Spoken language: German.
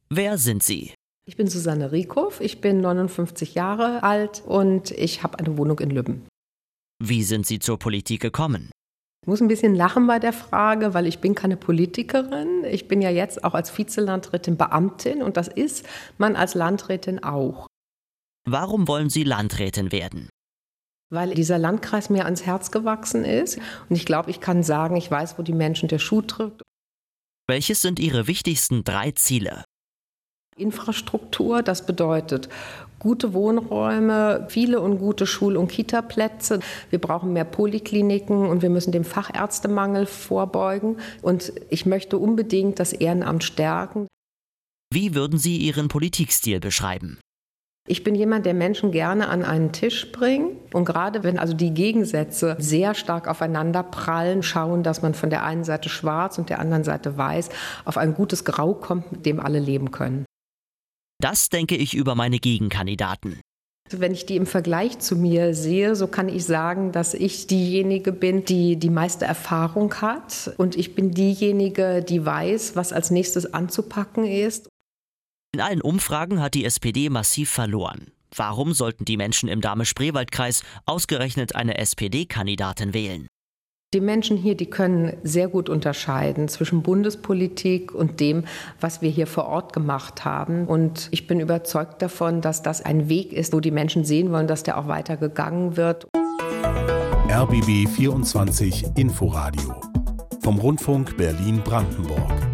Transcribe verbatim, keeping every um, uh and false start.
Wer sind Sie? Ich bin Susanne Rieckhoff, ich bin neunundfünfzig Jahre alt und ich habe eine Wohnung in Lübben. Wie sind Sie zur Politik gekommen? Ich muss ein bisschen lachen bei der Frage, weil ich bin keine Politikerin. Ich bin ja jetzt auch als Vizelandrätin Beamtin und das ist man als Landrätin auch. Warum wollen Sie Landrätin werden? Weil dieser Landkreis mir ans Herz gewachsen ist und ich glaube, ich kann sagen, ich weiß, wo die Menschen der Schuh drückt. Welches sind Ihre wichtigsten drei Ziele? Infrastruktur, das bedeutet gute Wohnräume, viele und gute Schul- und Kitaplätze. Wir brauchen mehr Polikliniken und wir müssen dem Fachärztemangel vorbeugen. Und ich möchte unbedingt das Ehrenamt stärken. Wie würden Sie Ihren Politikstil beschreiben? Ich bin jemand, der Menschen gerne an einen Tisch bringt. Und gerade wenn also die Gegensätze sehr stark aufeinander prallen, schauen, dass man von der einen Seite schwarz und der anderen Seite weiß auf ein gutes Grau kommt, mit dem alle leben können. Das denke ich über meine Gegenkandidaten. Wenn ich die im Vergleich zu mir sehe, so kann ich sagen, dass ich diejenige bin, die die meiste Erfahrung hat. Und ich bin diejenige, die weiß, was als nächstes anzupacken ist. In allen Umfragen hat die S P D massiv verloren. Warum sollten die Menschen im Dahme-Spreewald-Kreis ausgerechnet eine S P D-Kandidatin wählen? Die Menschen hier, die können sehr gut unterscheiden zwischen Bundespolitik und dem, was wir hier vor Ort gemacht haben. Und ich bin überzeugt davon, dass das ein Weg ist, wo die Menschen sehen wollen, dass der auch weiter gegangen wird. R B B vierundzwanzig Inforadio vom Rundfunk Berlin-Brandenburg.